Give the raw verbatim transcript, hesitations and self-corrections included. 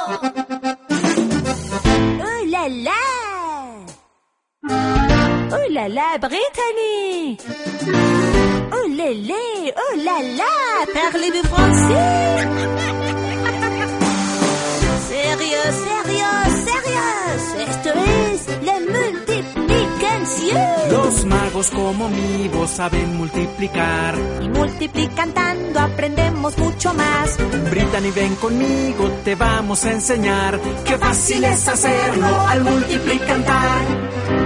Oh là là! Oh là là, Brittany! Oh lélé! Oh là là! Parlez-vous français? Sérieux, sérieux, sérieux! Esto es la multiplicación. Los magos como mi voz saben multiplicar. Y multiplicando aprendemos mucho más. Brittany, ven conmigo, te vamos a enseñar. Qué fácil es hacerlo al multiplicar.